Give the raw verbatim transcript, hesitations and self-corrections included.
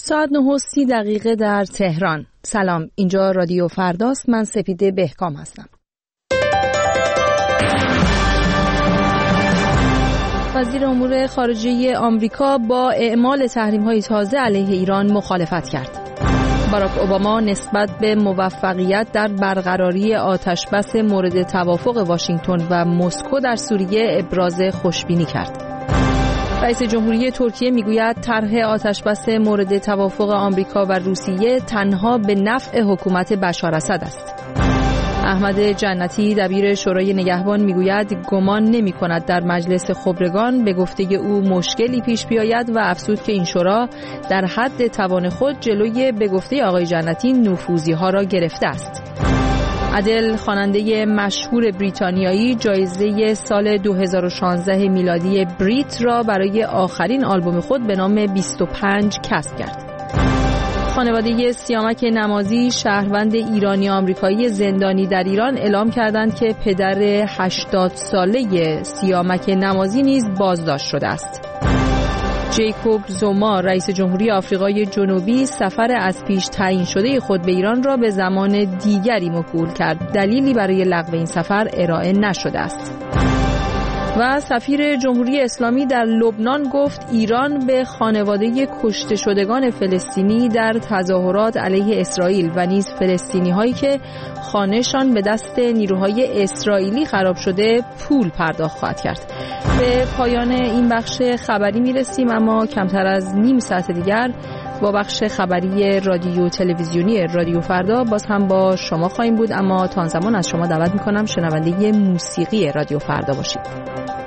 ساعت نه و سی دقیقه در تهران. سلام، اینجا رادیو فرداست. من سپیده بهکام هستم. وزیر امور خارجه آمریکا با اعمال تحریم‌های تازه علیه ایران مخالفت کرد. باراک اوباما نسبت به موفقیت در برقراری آتشبس مورد توافق واشنگتن و مسکو در سوریه ابراز خوشبینی کرد. رئیس جمهوری ترکیه میگوید طرح آتشبس مورد توافق آمریکا و روسیه تنها به نفع حکومت بشار اسد است. احمد جنتی دبیر شورای نگهبان میگوید گمان نمی کند در مجلس خبرگان به گفته او مشکلی پیش بیاید و افزود که این شورا در حد توان خود جلوی به گفته آقای جنتی نفوذی ها را گرفته است. ادل خواننده مشهور بریتانیایی جایزه سال دو هزار و شانزده میلادی بریت را برای آخرین آلبوم خود به نام بیست و پنج کسب کرد. خانواده سیامک نمازی شهروند ایرانی آمریکایی زندانی در ایران اعلام کردند که پدر هشتاد ساله سیامک نمازی نیز بازداشت شده است. جیکوب زوما رئیس جمهوری آفریقای جنوبی سفر از پیش تعیین شده خود به ایران را به زمان دیگری موکول کرد. دلیلی برای لغو این سفر ارائه نشده است. و سفیر جمهوری اسلامی در لبنان گفت ایران به خانواده کشته شدگان فلسطینی در تظاهرات علیه اسرائیل و نیز فلسطینی هایی که خانه‌شان به دست نیروهای اسرائیلی خراب شده پول پرداخت خواهد کرد. به پایان این بخش خبری میرسیم، اما کمتر از نیم ساعت دیگر با بخش خبری رادیو تلویزیونی رادیو فردا باز هم با شما خواهیم بود، اما تا آن زمان از شما دعوت میکنم شنونده موسیقی رادیو فردا باشید.